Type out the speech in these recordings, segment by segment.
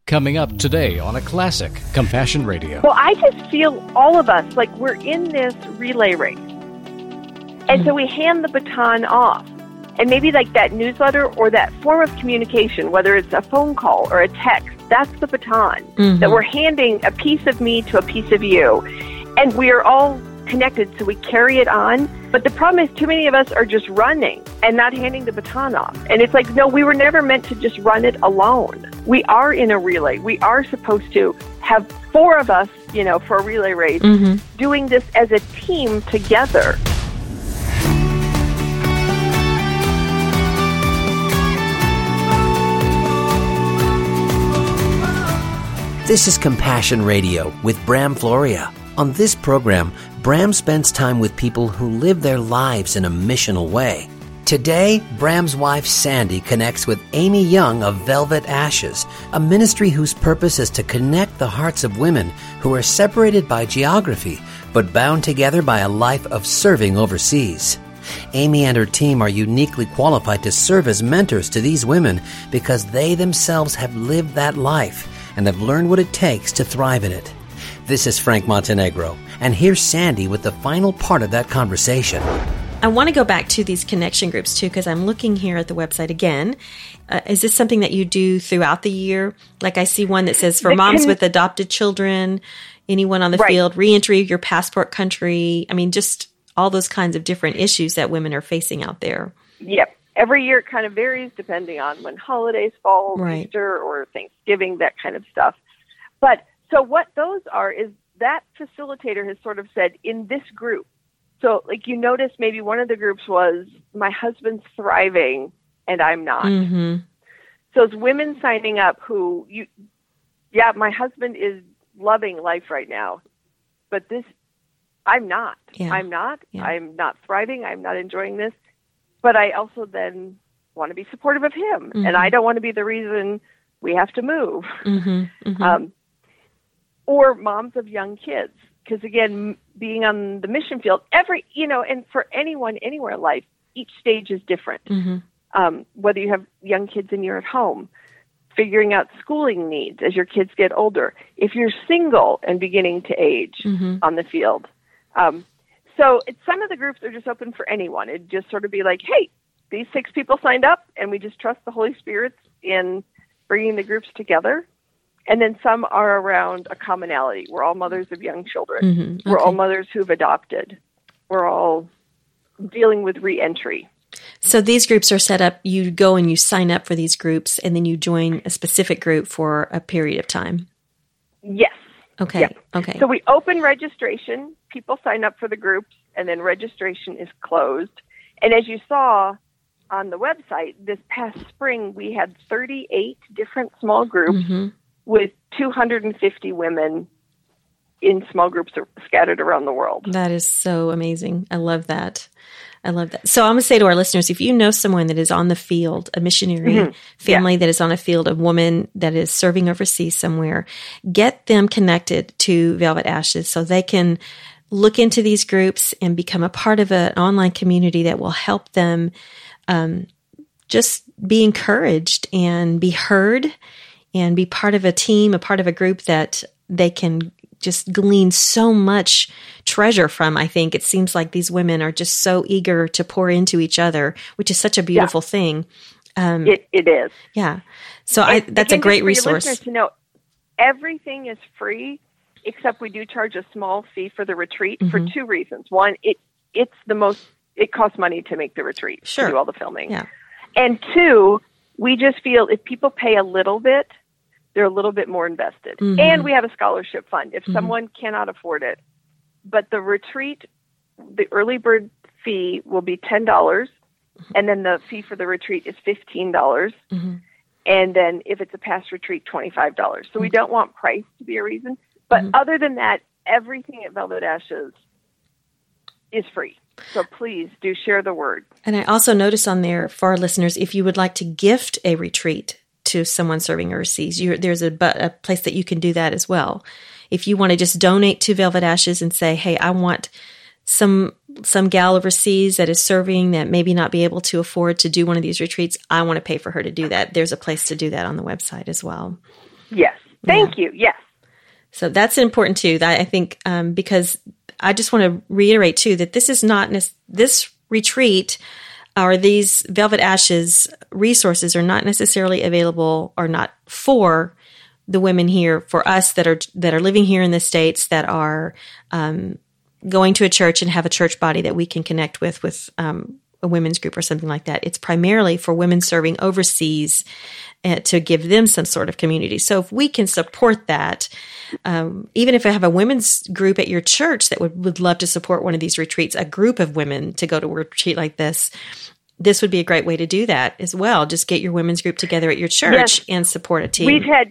Coming up today on a classic Compassion Radio. Well, I just feel all of us like we're in this relay race. And so we hand the baton off. And maybe like that newsletter or that form of communication, whether it's a phone call or a text, that's the baton. That we're handing a piece of me to a piece of you. And we are all connected, so we carry it on. But the problem is too many of us are just running and not handing the baton off. And it's like, no, we were never meant to just run it alone. We are in a relay. We are supposed to have 4 of us, for a relay race, doing this as a team together. This is Compassion Radio with Bram Floria. On this program, Bram spends time with people who live their lives in a missional way. Today, Bram's wife Sandy connects with Amy Young of Velvet Ashes, a ministry whose purpose is to connect the hearts of women who are separated by geography, but bound together by a life of serving overseas. Amy and her team are uniquely qualified to serve as mentors to these women because they themselves have lived that life and have learned what it takes to thrive in it. This is Frank Montenegro, and here's Sandy with the final part of that conversation. I want to go back to these connection groups, too, because I'm looking here at the website again. Is this something that you do throughout the year? Like I see one that says for moms with adopted children, anyone on the field, reentry of your passport country. I mean, just all those kinds of different issues that women are facing out there. Yep. Every year it kind of varies depending on when holidays fall, Easter or Thanksgiving, that kind of stuff. But so what those are is that facilitator has sort of said in this group. So like you notice maybe one of the groups was my husband's thriving and I'm not. So it's women signing up who my husband is loving life right now, but I'm not. I'm not. I'm not thriving. I'm not enjoying this. But I also then want to be supportive of him, and I don't want to be the reason we have to move. Or moms of young kids, because again, being on the mission field, and for anyone, anywhere in life, each stage is different. Whether you have young kids and you're at home, figuring out schooling needs as your kids get older. If you're single and beginning to age on the field. So some of the groups are just open for anyone. It'd just sort of be like, hey, these 6 people signed up, and we just trust the Holy Spirit in bringing the groups together. And then some are around a commonality. We're all mothers of young children. We're all mothers who've adopted. We're all dealing with reentry. So these groups are set up, you go and you sign up for these groups, and then you join a specific group for a period of time. Yes. Okay. Yep. Okay. So we open registration, people sign up for the groups, and then registration is closed. And as you saw on the website, this past spring, we had 38 different small groups with 250 women in small groups scattered around the world. That is so amazing. I love that. So I'm going to say to our listeners, if you know someone that is on the field, a missionary family that is on a field, a woman that is serving overseas somewhere, get them connected to Velvet Ashes so they can look into these groups and become a part of an online community that will help them just be encouraged and be heard and be part of a team, a part of a group that they can just glean so much treasure from. I think it seems like these women are just so eager to pour into each other, which is such a beautiful thing. It is. Yeah. So that's a great resource. For your listeners to know, everything is free, except we do charge a small fee for the retreat for 2 reasons. One, it costs money to make the retreat, to do all the filming. Yeah. And 2, we just feel if people pay a little bit, they're a little bit more invested. And we have a scholarship fund if someone cannot afford it. But the retreat, the early bird fee will be $10, and then the fee for the retreat is $15. And then if it's a past retreat, $25. So we don't want price to be a reason. But other than that, everything at Velvet Ashes is free. So please do share the word. And I also notice on there for our listeners, if you would like to gift a retreat to someone serving overseas, there's a place that you can do that as well. If you want to just donate to Velvet Ashes and say, hey, I want some gal overseas that is serving that maybe not be able to afford to do one of these retreats, I want to pay for her to do that. There's a place to do that on the website as well. Yes. Thank you. Yes. So that's important too. I think because I just want to reiterate too that this is not this retreat or these Velvet Ashes resources are not necessarily available or not for the women here, for us that are living here in the States, that are going to a church and have a church body that we can connect with a women's group or something like that. It's primarily for women serving overseas to give them some sort of community. So if we can support that, even if I have a women's group at your church that would love to support one of these retreats, a group of women to go to a retreat like this would be a great way to do that as well. Just get your women's group together at your church and support a team. We've had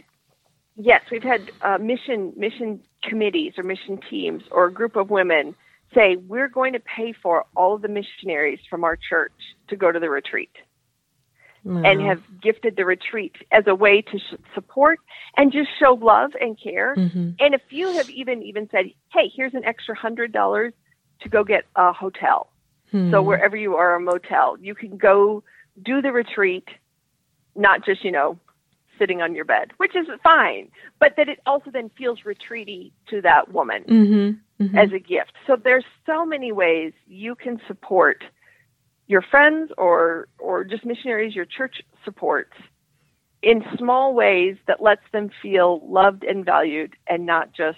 mission committees or mission teams or a group of women say, we're going to pay for all of the missionaries from our church to go to the retreat. Wow. And have gifted the retreat as a way to support and just show love and care. Mm-hmm. And a few have even said, hey, here's an extra $100 to go get a hotel. Mm-hmm. So wherever you are, a motel, you can go do the retreat, not just, sitting on your bed, which is fine, but that it also then feels retreaty to that woman as a gift. So there's so many ways you can support your friends or just missionaries your church supports in small ways that lets them feel loved and valued and not just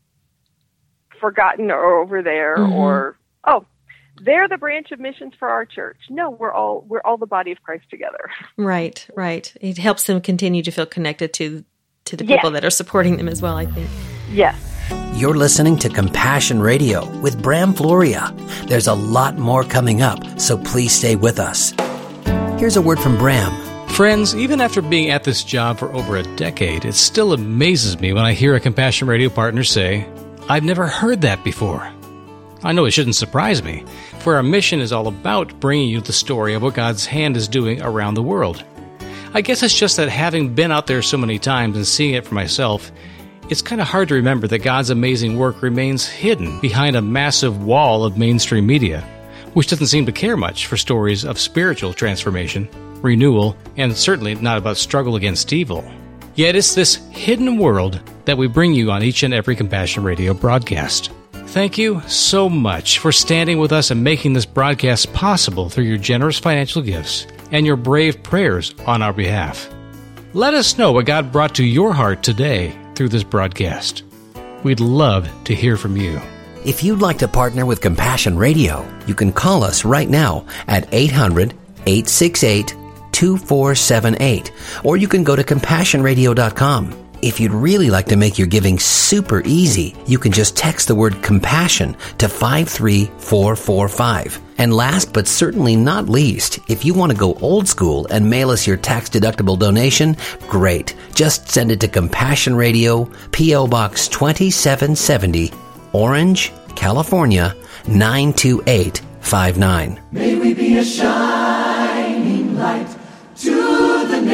forgotten or over there or, they're the branch of missions for our church. No, we're all the body of Christ together. Right. It helps them continue to feel connected to the people that are supporting them as well, I think. Yes. You're listening to Compassion Radio with Bram Floria. There's a lot more coming up, so please stay with us. Here's a word from Bram. Friends, even after being at this job for over a decade, it still amazes me when I hear a Compassion Radio partner say, I've never heard that before. I know it shouldn't surprise me, for our mission is all about bringing you the story of what God's hand is doing around the world. I guess it's just that having been out there so many times and seeing it for myself, it's kind of hard to remember that God's amazing work remains hidden behind a massive wall of mainstream media, which doesn't seem to care much for stories of spiritual transformation, renewal, and certainly not about struggle against evil. Yet it's this hidden world that we bring you on each and every Compassion Radio broadcast. Thank you so much for standing with us and making this broadcast possible through your generous financial gifts and your brave prayers on our behalf. Let us know what God brought to your heart today through this broadcast. We'd love to hear from you. If you'd like to partner with Compassion Radio, you can call us right now at 800-868-2478, or you can go to CompassionRadio.com. If you'd really like to make your giving super easy, you can just text the word compassion to 53445. And last but certainly not least, if you want to go old school and mail us your tax-deductible donation, great. Just send it to Compassion Radio, P.O. Box 2770, Orange, California, 92859. May we be a shining light to the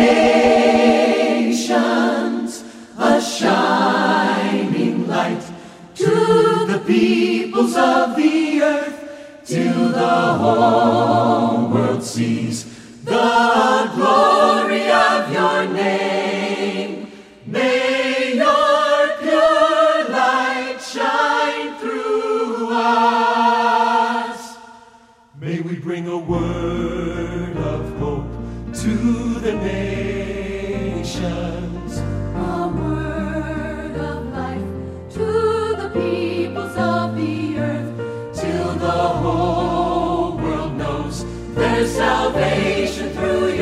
nations, a shining light to the peoples of the earth, till the whole world sees the glory of your name. May your pure light shine through us. May we bring a word of hope to the nations, a word of life to the peoples of the earth, till the whole world knows there's salvation through your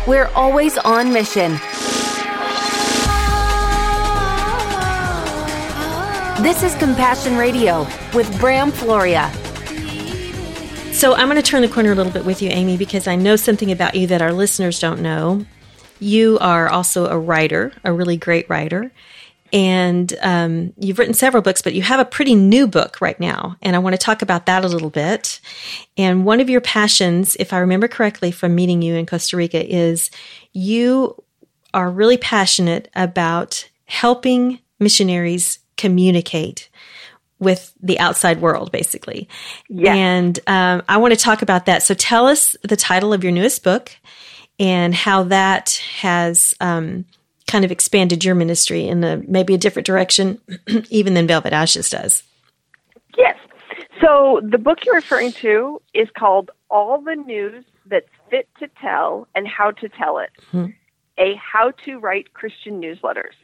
We're always on mission. This is Compassion Radio with Bram Floria. So I'm going to turn the corner a little bit with you, Amy, because I know something about you that our listeners don't know. You are also a writer, a really great writer. And you've written several books, but you have a pretty new book right now. And I want to talk about that a little bit. And one of your passions, if I remember correctly from meeting you in Costa Rica, is you are really passionate about helping missionaries communicate with the outside world, basically. Yes. And I want to talk about that. So tell us the title of your newest book and how that has kind of expanded your ministry in maybe a different direction, even than Velvet Ashes does. Yes. So the book you're referring to is called All the News That's Fit to Tell and How to Tell It, a How to Write Christian Newsletters.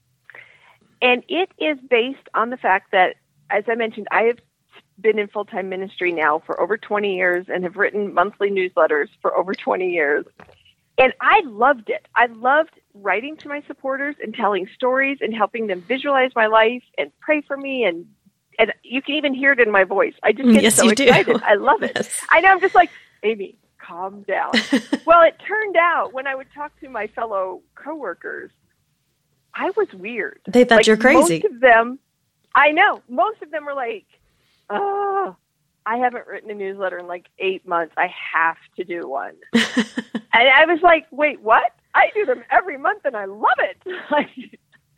And it is based on the fact that, as I mentioned, I have been in full-time ministry now for over 20 years and have written monthly newsletters for over 20 years. And I loved it. I loved writing to my supporters and telling stories and helping them visualize my life and pray for me. And you can even hear it in my voice. I just get so excited. I love it. Yes. I know. I'm just like, Amy, calm down. Well, it turned out when I would talk to my fellow coworkers, I was weird. They thought you're crazy. Most of them, I know. Most of them were like, oh, I haven't written a newsletter in like 8 months. I have to do one. And I was like, wait, what? I do them every month and I love it.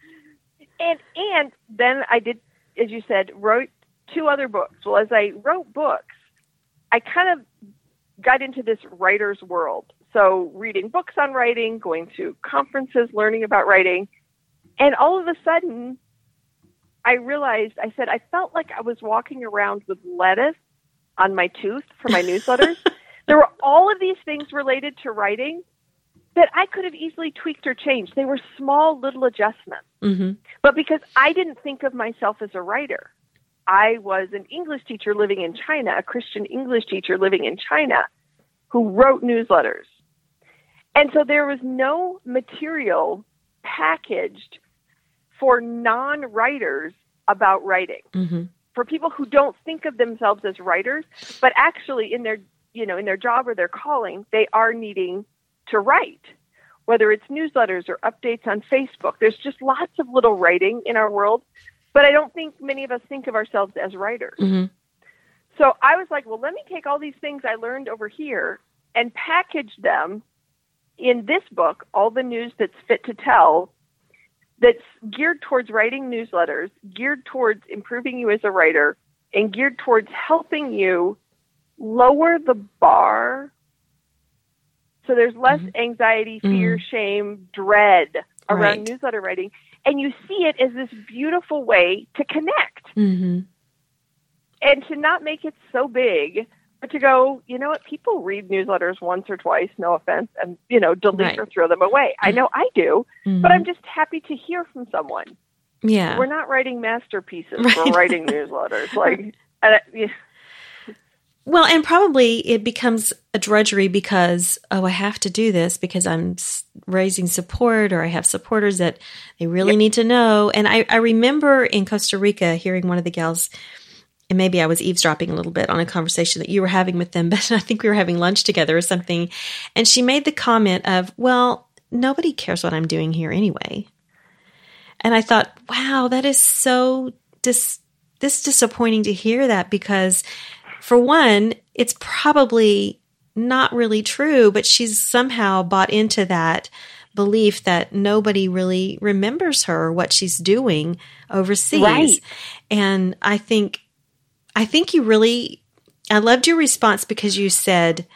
and then I did, as you said, wrote 2 other books. Well, as I wrote books, I kind of got into this writer's world. So reading books on writing, going to conferences, learning about writing. And all of a sudden, I realized, I said, I felt like I was walking around with lettuce on my tooth for my newsletters. There were all of these things related to writing that I could have easily tweaked or changed. They were small little adjustments. Mm-hmm. But because I didn't think of myself as a writer, I was an English teacher living in China, a Christian English teacher living in China who wrote newsletters. And so there was no material packaged for non-writers about writing. Mm-hmm. For people who don't think of themselves as writers, but actually in their job or their calling, they are needing to write, whether it's newsletters or updates on Facebook. There's just lots of little writing in our world, but I don't think many of us think of ourselves as writers. Mm-hmm. So I was like, well, let me take all these things I learned over here and package them in this book, All the News That's Fit to Tell, that's geared towards writing newsletters, geared towards improving you as a writer, and geared towards helping you lower the bar so there's less anxiety, fear, shame, dread around newsletter writing. And you see it as this beautiful way to connect and to not make it so big, but to go, you know what, people read newsletters once or twice, no offense, and, delete or throw them away. I know I do, but I'm just happy to hear from someone. Yeah. We're not writing masterpieces. We're writing newsletters. Well, and probably it becomes a drudgery because, I have to do this because I'm raising support or I have supporters that they really need to know. And I remember in Costa Rica hearing one of the gals, and maybe I was eavesdropping a little bit on a conversation that you were having with them, but I think we were having lunch together or something. And she made the comment of, well, nobody cares what I'm doing here anyway. And I thought, wow, that is so disappointing to hear that because, for one, it's probably not really true, but she's somehow bought into that belief that nobody really remembers her, what she's doing overseas. Right. And I think you really, I loved your response because you said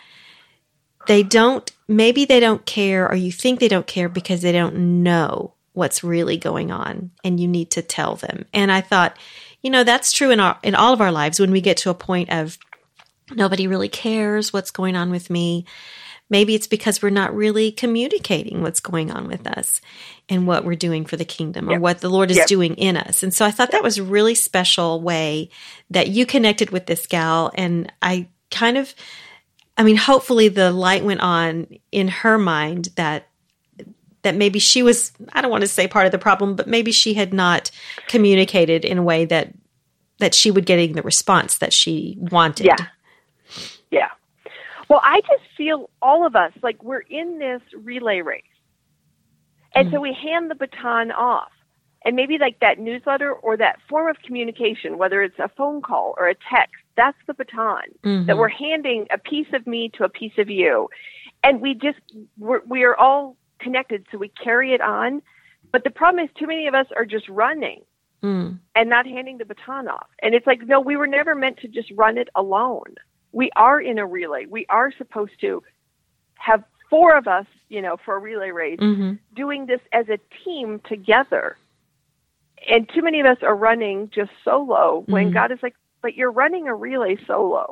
maybe they don't care, or you think they don't care because they don't know what's really going on and you need to tell them. And I thought, that's true in all of our lives when we get to a point of nobody really cares what's going on with me. Maybe it's because we're not really communicating what's going on with us and what we're doing for the kingdom or what the Lord is doing in us. And so I thought that was a really special way that you connected with this gal. And I I mean, hopefully the light went on in her mind that maybe she was, I don't want to say part of the problem, but maybe she had not communicated in a way that she would getting the response that she wanted. Yeah. Well, I just feel all of us, like we're in this relay race. And so we hand the baton off. And maybe like that newsletter or that form of communication, whether it's a phone call or a text, that's the baton that we're handing a piece of me to a piece of you. And we are all connected, so we carry it on. But the problem is too many of us are just running and not handing the baton off. And it's like, no, we were never meant to just run it alone. We are in a relay. We are supposed to have 4 of us, for a relay race, doing this as a team together. And too many of us are running just solo when God is like, but you're running a relay solo.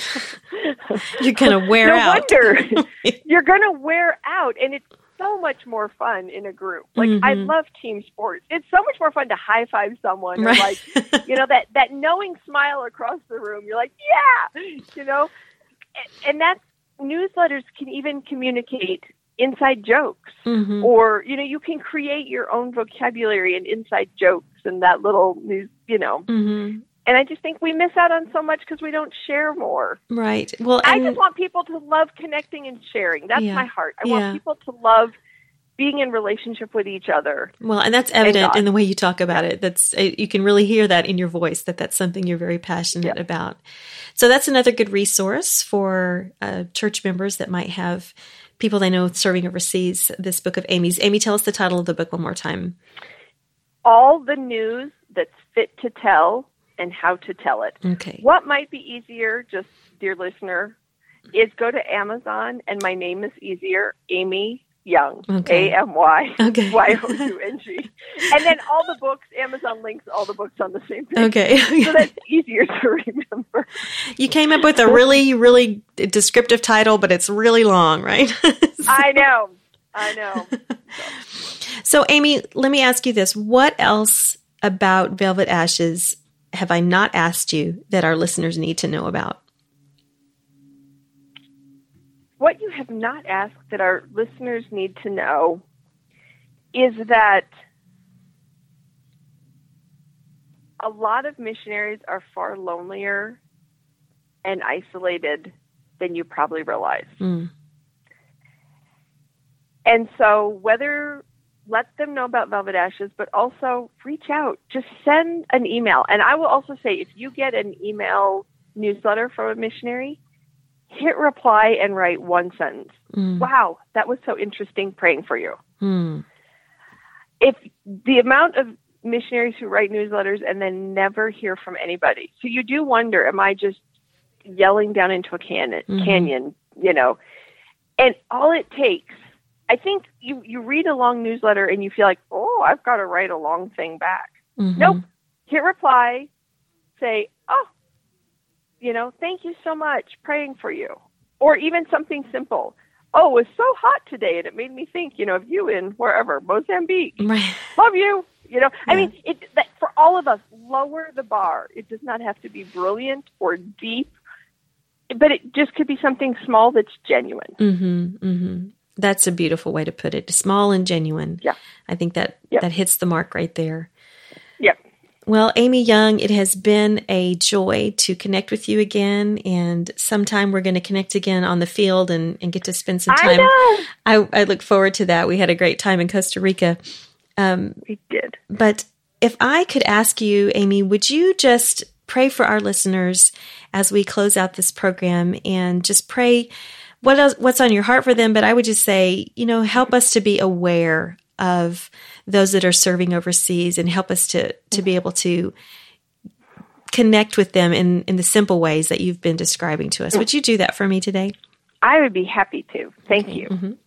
You're going to wear out. No wonder. You're going to wear out. And it's so much more fun in a group. Like, I love team sports. It's so much more fun to high-five someone or like, that knowing smile across the room. You're like, yeah, and that's, newsletters can even communicate inside jokes or, you can create your own vocabulary and inside jokes and that little news, And I just think we miss out on so much because we don't share more. Right. Well, I just want people to love connecting and sharing. That's my heart. I want people to love being in relationship with each other. Well, and that's evident in the way you talk about it. That's you can really hear that in your voice, that's something you're very passionate about. So that's another good resource for church members that might have people they know serving overseas, this book of Amy's. Amy, tell us the title of the book one more time. All the News That's Fit to Tell and How to Tell It. Okay. What might be easier, just dear listener, is go to Amazon, and my name is easier, Amy Young, AMYYOUNG. And then all the books, Amazon links all the books on the same page. Okay. So that's easier to remember. You came up with a really, really descriptive title, but it's really long, right? I know. So, Amy, let me ask you this. What else about Velvet Ashes have I not asked you that our listeners need to know about? What you have not asked that our listeners need to know is that a lot of missionaries are far lonelier and isolated than you probably realize. And so let them know about Velvet Ashes, but also reach out. Just send an email. And I will also say, if you get an email newsletter from a missionary, hit reply and write one sentence. Wow, that was so interesting, praying for you. If the amount of missionaries who write newsletters and then never hear from anybody. So you do wonder, am I just yelling down into a canyon, And all it takes, I think you read a long newsletter and you feel like, oh, I've got to write a long thing back. Nope. Hit reply, say, thank you so much, praying for you. Or even something simple. Oh, it was so hot today, and it made me think, of you in wherever, Mozambique. Right. Love you. I mean, for all of us, lower the bar. It does not have to be brilliant or deep, but it just could be something small that's genuine. That's a beautiful way to put it. Small and genuine. Yeah. I think that hits the mark right there. Yep. Well, Amy Young, it has been a joy to connect with you again, and sometime we're going to connect again on the field and get to spend some time. I look forward to that. We had a great time in Costa Rica. We did. But if I could ask you, Amy, would you just pray for our listeners as we close out this program and just pray what's on your heart for them? But I would just say, help us to be aware of those that are serving overseas and help us to be able to connect with them in the simple ways that you've been describing to us. Would you do that for me today? I would be happy to. Thank you.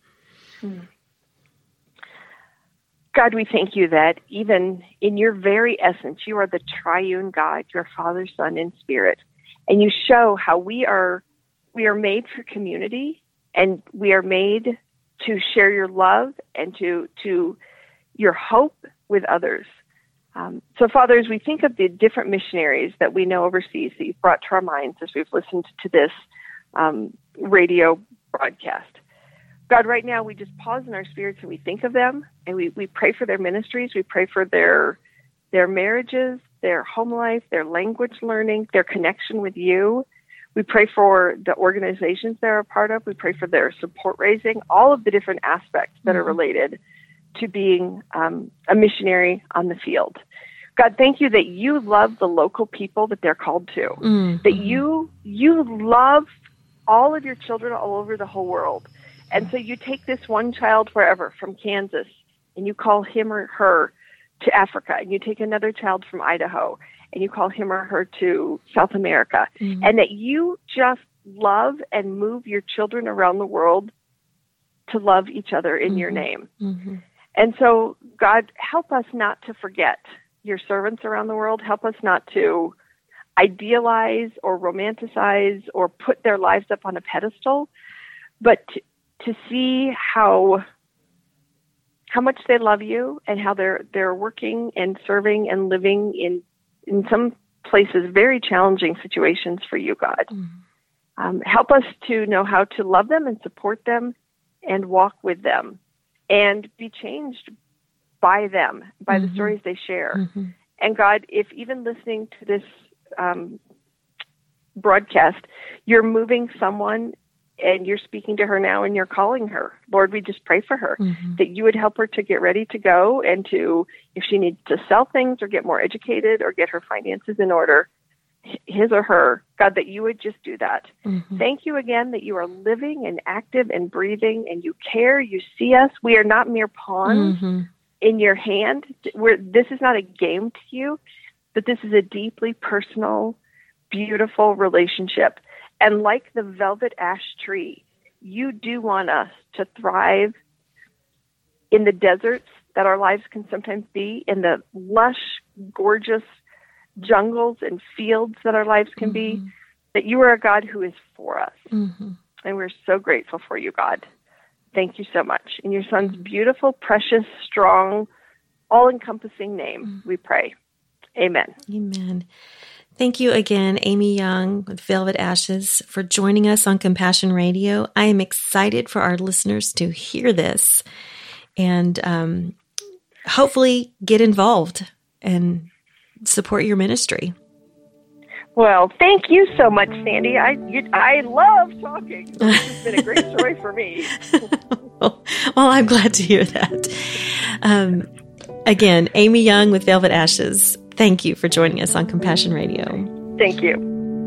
God, we thank you that even in your very essence, you are the triune God, your Father, Son, and Spirit. And you show how we are made for community, and we are made to share your love and to your hope with others. So, Father, as we think of the different missionaries that we know overseas that you've brought to our minds as we've listened to this radio broadcast. God, right now we just pause in our spirits and we think of them, and we pray for their ministries. We pray for their marriages, their home life, their language learning, their connection with you. We pray for the organizations they're a part of. We pray for their support raising, all of the different aspects that are related to being a missionary on the field. God, thank you that you love the local people that they're called to, that you love all of your children all over the whole world. And so you take this one child wherever, from Kansas, and you call him or her to Africa, and you take another child from Idaho, and you call him or her to South America, and that you just love and move your children around the world to love each other in your name. And so, God, help us not to forget your servants around the world. Help us not to idealize or romanticize or put their lives up on a pedestal, but to see how much they love you and how they're working and serving and living in some places very challenging situations for you, God. Help us to know how to love them and support them and walk with them and be changed by them, by the stories they share. And God, if even listening to this broadcast, you're moving someone and you're speaking to her now and you're calling her, Lord, we just pray for her, that you would help her to get ready to go and to, if she needs to sell things or get more educated or get her finances in order, his or her, God, that you would just do that. Thank you again that you are living and active and breathing and you care, you see us. We are not mere pawns in your hand. This is not a game to you, but this is a deeply personal, beautiful relationship. And like the velvet ash tree, you do want us to thrive in the deserts that our lives can sometimes be, in the lush, gorgeous jungles and fields that our lives can be, that you are a God who is for us. And we're so grateful for you, God. Thank you so much. In your Son's beautiful, precious, strong, all-encompassing name, we pray. Amen. Amen. Thank you again, Amy Young with Velvet Ashes, for joining us on Compassion Radio. I am excited for our listeners to hear this and hopefully get involved and support your ministry. Well, thank you so much, Sandy. I love talking. So this has been a great story for me. Well, I'm glad to hear that. Again, Amy Young with Velvet Ashes, thank you for joining us on Compassion Radio. Thank you.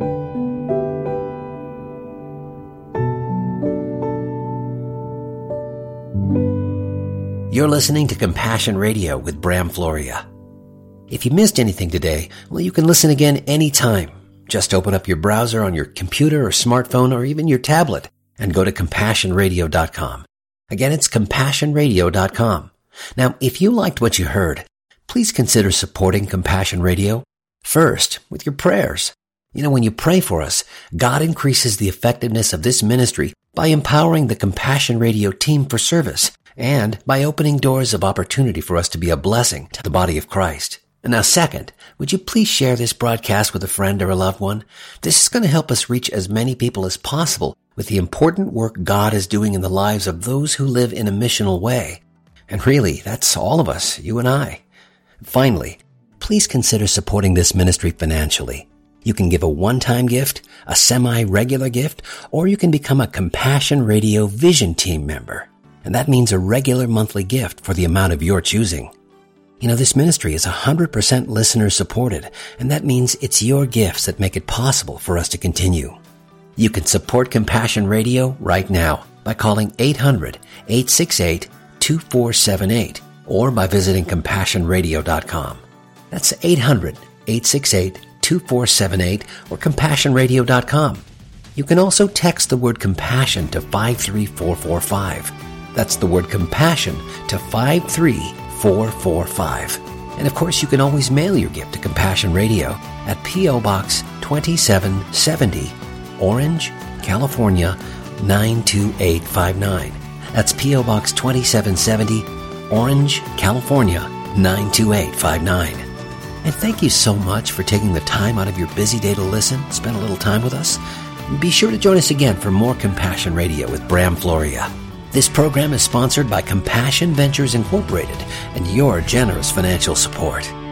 You're listening to Compassion Radio with Bram Floria. If you missed anything today, well, you can listen again anytime. Just open up your browser on your computer or smartphone or even your tablet and go to CompassionRadio.com. Again, it's CompassionRadio.com. Now, if you liked what you heard, please consider supporting Compassion Radio. First, with your prayers. You know, when you pray for us, God increases the effectiveness of this ministry by empowering the Compassion Radio team for service and by opening doors of opportunity for us to be a blessing to the body of Christ. And now, second, would you please share this broadcast with a friend or a loved one? This is going to help us reach as many people as possible with the important work God is doing in the lives of those who live in a missional way. And really, that's all of us, you and I. Finally, please consider supporting this ministry financially. You can give a one-time gift, a semi-regular gift, or you can become a Compassion Radio Vision Team member. And that means a regular monthly gift for the amount of your choosing. You know, this ministry is 100% listener supported, and that means it's your gifts that make it possible for us to continue. You can support Compassion Radio right now by calling 800-868-2478 or by visiting CompassionRadio.com. That's 800-868-2478 or CompassionRadio.com. You can also text the word compassion to 53445. That's the word compassion to 53445. And of course, you can always mail your gift to Compassion Radio at P.O. Box 2770, Orange, California 92859. That's P.O. Box 2770, Orange, California 92859. And thank you so much for taking the time out of your busy day to listen, spend a little time with us. Be sure to join us again for more Compassion Radio with Bram Floria. This program is sponsored by Compassion Ventures Incorporated and your generous financial support.